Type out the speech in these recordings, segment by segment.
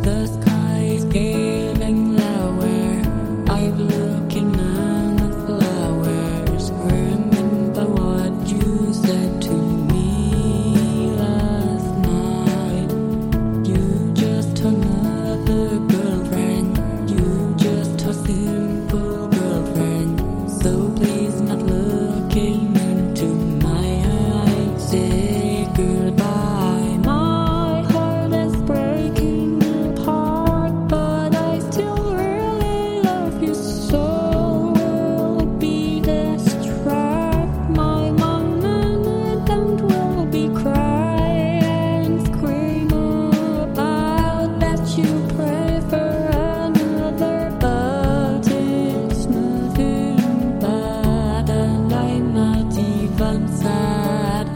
The sky is getting lower. I'm looking at the flowers. Remember what you said to me last night. You just another girlfriend. You just a simple girlfriend. So please not looking into my eyes. Say goodbye. My heart is breaking apart, but I still really love you so. Will be distracted. My mom and dad will be crying and scream about that you pray for another, but it's nothing bad, and I'm not even sad.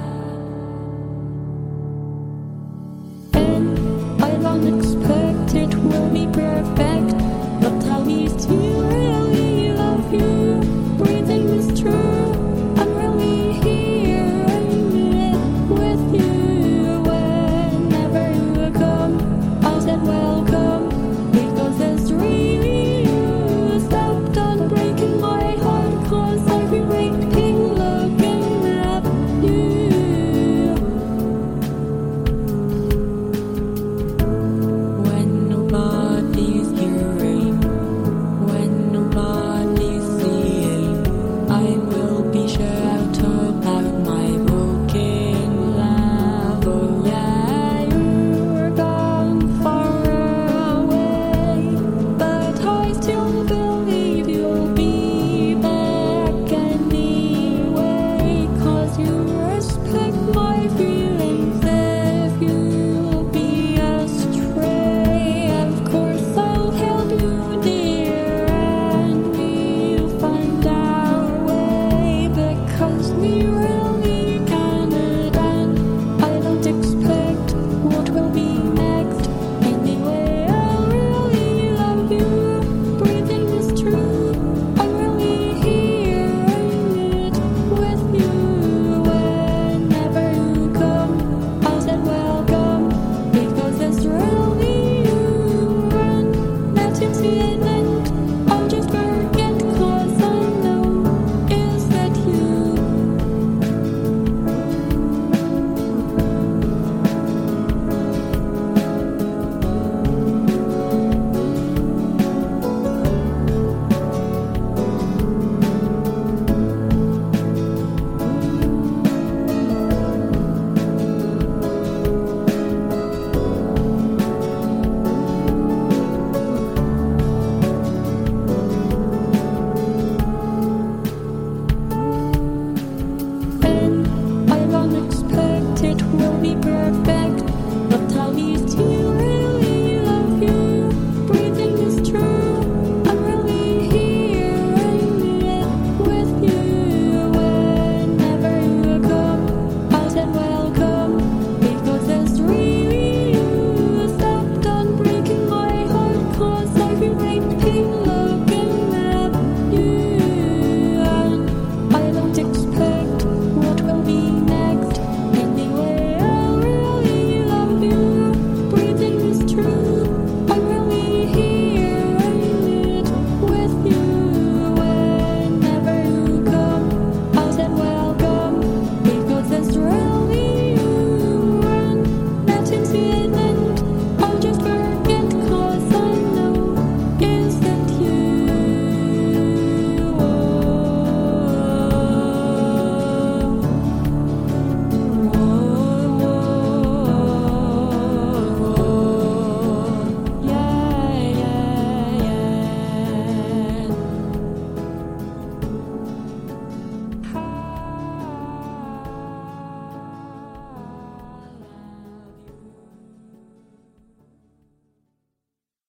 And I don't expect it will be perfect, but at least you